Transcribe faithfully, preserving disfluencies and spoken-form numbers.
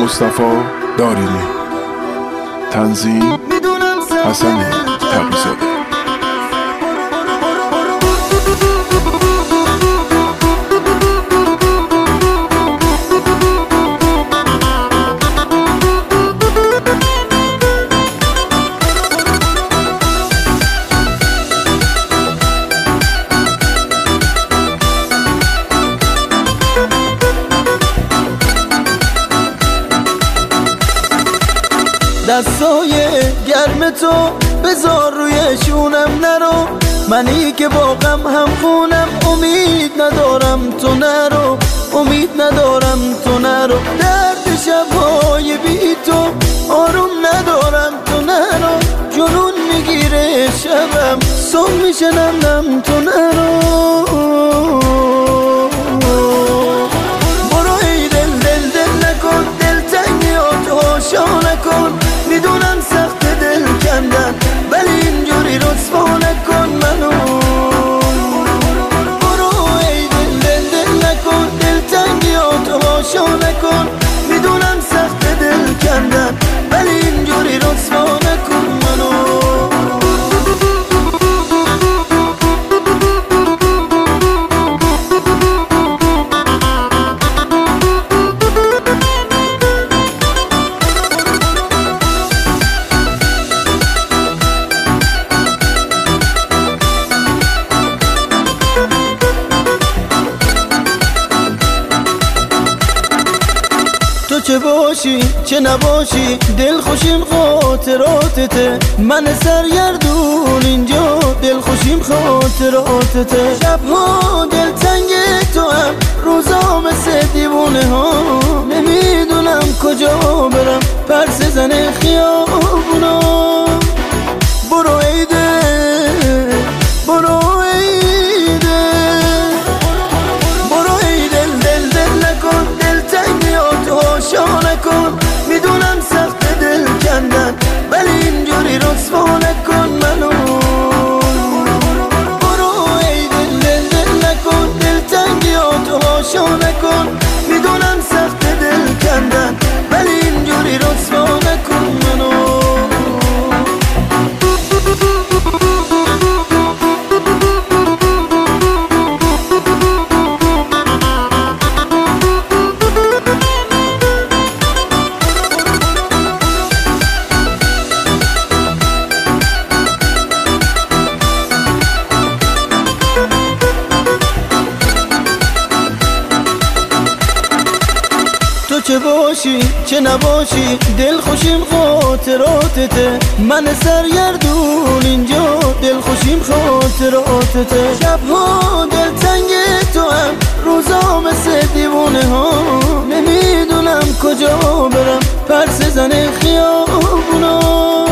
مصطفی دارینی، تنظیم حسن تبریزاده. دستای گرم تو بذار روی شونم نرو، منی که با غم هم خونم، امید ندارم تو نرو، امید ندارم تو نرو. درد شبهای بی تو آروم ندارم تو نرو، جنون میگیره شبم صبح میشه نم نم تو نرو. برو ای دل دل دل نکن، دل تنگیاتو هاشا نکن، میدونم سخت دل کندن ولی اینجوری رسوا نکن منو. برو ای دل دل دل نکن، دل تنگیاتو هاشا نکن، میدونم سخت دل کندن ولی اینجوری رسوا نکن منو. تو چه باشی چه نباشی دل خوشیم خاطراتته، من سرگردون اینجا دل خوشیم خاطراتته. شبها دل تنگ تو هم روزا مثل دیوونه ها، نمیدونم کجا برم پرس زن خیابونا. برو ای دل برو ای دل، برو ای دل دل دل نکن، دل تنگیاتو هاشا نکن، میدونم سخت دل کندن ولی اینجوری رسوا نکن منو. برو ای دل دل دل نکن، دل تنگیاتو هاشا نکن، میدونم سخت دل کندن ولی اینجوری رسوا نکن منو. تو چه باشی چه نباشی دل خوشیم خاطراتته، من سرگردون اینجا دل خوشیم خاطراتته. شبها دل تنگ تو هم روزا مثل دیوونه ها، نمیدونم کجا برم پرس زن خیابونا.